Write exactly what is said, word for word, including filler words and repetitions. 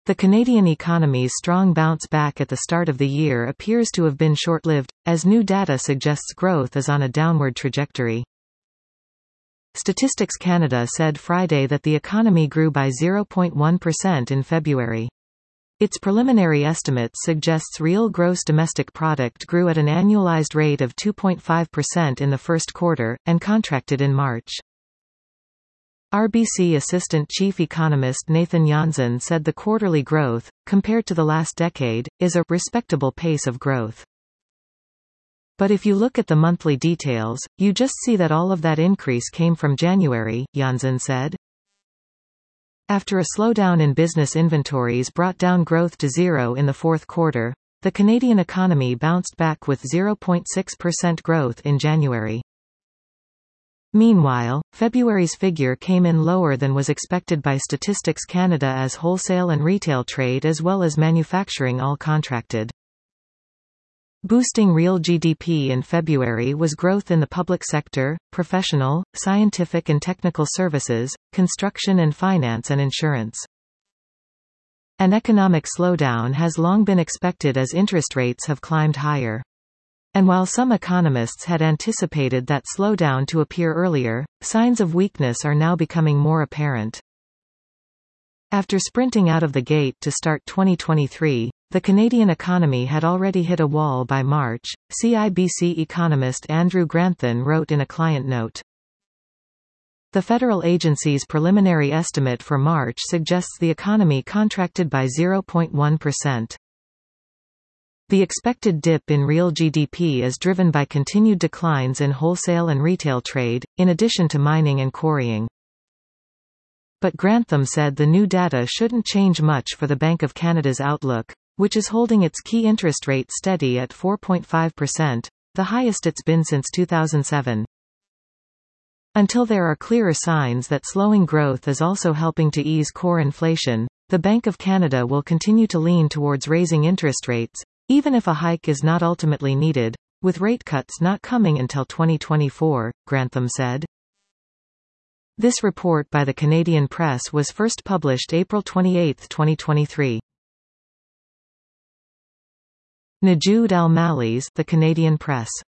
The Canadian economy's strong bounce back at the start of the year appears to have been short-lived, as new data suggests growth is on a downward trajectory. Statistics Canada said Friday that the economy grew by zero point one percent in February. Its preliminary estimates suggests real gross domestic product grew at an annualized rate of two point five percent in the first quarter, and contracted in March. R B C Assistant Chief Economist Nathan Janzen said the quarterly growth, compared to the last decade, is a respectable pace of growth. But if you look at the monthly details, you just see that all of that increase came from January, Janzen said. After a slowdown in business inventories brought down growth to zero in the fourth quarter, the Canadian economy bounced back with zero point six percent growth in January. Meanwhile, February's figure came in lower than was expected by Statistics Canada as wholesale and retail trade as well as manufacturing all contracted. Boosting real G D P in February was growth in the public sector, professional, scientific and technical services, construction and finance and insurance. An economic slowdown has long been expected as interest rates have climbed higher. And while some economists had anticipated that slowdown to appear earlier, signs of weakness are now becoming more apparent. After sprinting out of the gate to start twenty twenty-three, the Canadian economy had already hit a wall by March, C I B C economist Andrew Grantham wrote in a client note. The federal agency's preliminary estimate for March suggests the economy contracted by zero point one percent. The expected dip in real G D P is driven by continued declines in wholesale and retail trade, in addition to mining and quarrying. But Grantham said the new data shouldn't change much for the Bank of Canada's outlook, which is holding its key interest rate steady at four point five percent, the highest it's been since two thousand seven. Until there are clearer signs that slowing growth is also helping to ease core inflation, the Bank of Canada will continue to lean towards raising interest rates, even if a hike is not ultimately needed, with rate cuts not coming until twenty twenty-four, Grantham said. This report by the Canadian Press was first published April twenty-eighth, twenty twenty-three. Najoud Al-Malli's The Canadian Press.